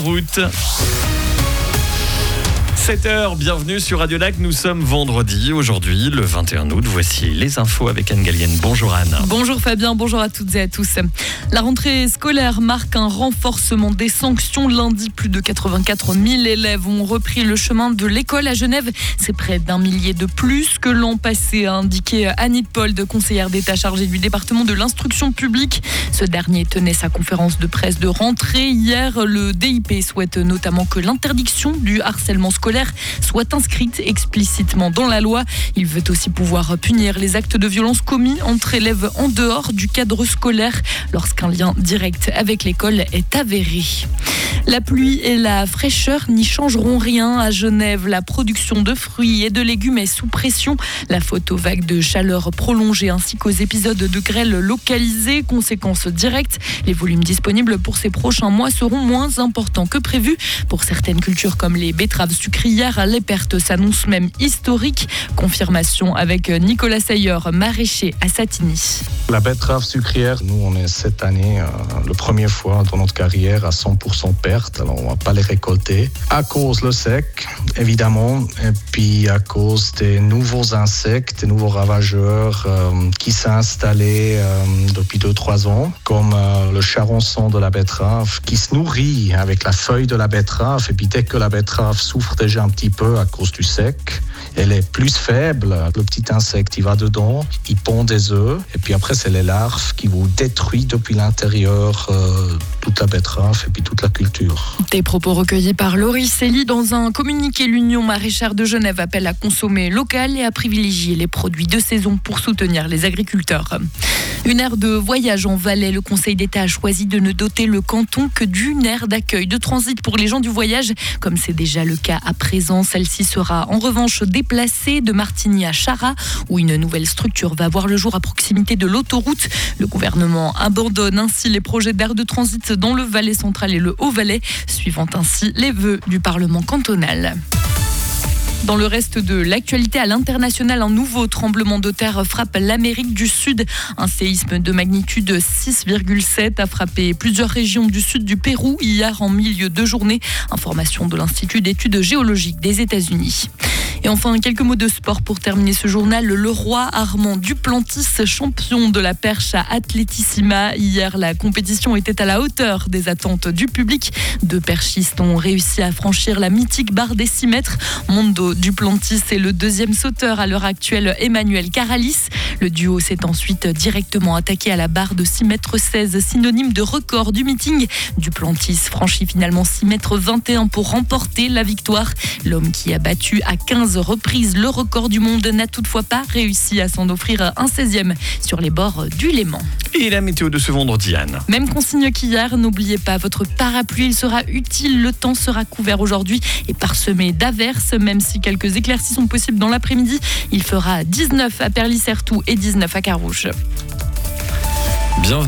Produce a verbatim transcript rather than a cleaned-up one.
Route. sept heures, bienvenue sur Radio Lac. Nous sommes vendredi, aujourd'hui, le vingt et un août. Voici les infos avec Anne Gallienne. Bonjour Anne. Bonjour Fabien, bonjour à toutes et à tous. La rentrée scolaire marque un renforcement des sanctions. Lundi, plus de quatre-vingt-quatre mille élèves ont repris le chemin de l'école à Genève. C'est près d'un millier de plus que l'an passé, a indiqué Annie Pold, conseillère d'État chargée du département de l'instruction publique. Ce dernier tenait sa conférence de presse de rentrée. Hier, le D I P souhaite notamment que l'interdiction du harcèlement scolaire soit inscrite explicitement dans la loi. Il veut aussi pouvoir punir les actes de violence commis entre élèves en dehors du cadre scolaire lorsqu'un lien direct avec l'école est avéré. La pluie et la fraîcheur n'y changeront rien à Genève. La production de fruits et de légumes est sous pression. La faute aux vagues de chaleur prolongées ainsi qu'aux épisodes de grêle localisés. Conséquence directe, les volumes disponibles pour ces prochains mois seront moins importants que prévu. Pour certaines cultures comme les betteraves sucrières, les pertes s'annoncent même historiques. Confirmation avec Nicolas Sayer, maraîcher à Satigny. La betterave sucrière, nous on est cette année, euh, la première fois dans notre carrière à cent pour cent perte, alors on ne va pas les récolter. À cause le sec, évidemment, et puis à cause des nouveaux insectes, des nouveaux ravageurs euh, qui s'est installé euh, depuis deux trois ans, comme euh, le charançon de la betterave, qui se nourrit avec la feuille de la betterave, et puis dès que la betterave souffre déjà un petit peu à cause du sec, elle est plus faible, le petit insecte il va dedans, il pond des œufs, et puis après c'est les larves qui vous détruisent depuis l'intérieur euh, toute la betterave et puis toute la culture. Des propos recueillis par Laurie Célie. Dans un communiqué, l'Union maraîchère de Genève appelle à consommer local et à privilégier les produits de saison pour soutenir les agriculteurs. Une aire de voyage en Valais. Le Conseil d'État a choisi de ne doter le canton que d'une aire d'accueil de transit pour les gens du voyage, comme c'est déjà le cas à présent. Celle-ci sera en revanche déplacée de Martigny à Chara, où une nouvelle structure va voir le jour à proximité de l'autoroute. Le gouvernement abandonne ainsi les projets d'aire de transit dans le Valais central et le Haut-Valais, suivant ainsi les vœux du Parlement cantonal. Dans le reste de l'actualité à l'international, un nouveau tremblement de terre frappe l'Amérique du Sud. Un séisme de magnitude six virgule sept a frappé plusieurs régions du sud du Pérou hier en milieu de journée. Information de l'Institut d'études géologiques des États-Unis. Et enfin, quelques mots de sport pour terminer ce journal. Le roi Armand Duplantis, champion de la perche à Atletissima. Hier, la compétition était à la hauteur des attentes du public. Deux perchistes ont réussi à franchir la mythique barre des six mètres. Mondo Duplantis est le deuxième sauteur à l'heure actuelle, Emmanuel Caralis. Le duo s'est ensuite directement attaqué à la barre de six mètres seize, synonyme de record du meeting. Duplantis franchit finalement six mètres vingt et un pour remporter la victoire. L'homme qui a battu à quinze reprises le record du monde n'a toutefois pas réussi à s'en offrir un seizième sur les bords du Léman. Et la météo de ce vendredi, Anne. Même consigne qu'hier, n'oubliez pas votre parapluie, il sera utile. Le temps sera couvert aujourd'hui et parsemé d'averses, même si quelques éclaircies sont possibles dans l'après-midi. Il fera dix-neuf à Perly-Certoux et dix-neuf à Carouge. Bienvenue.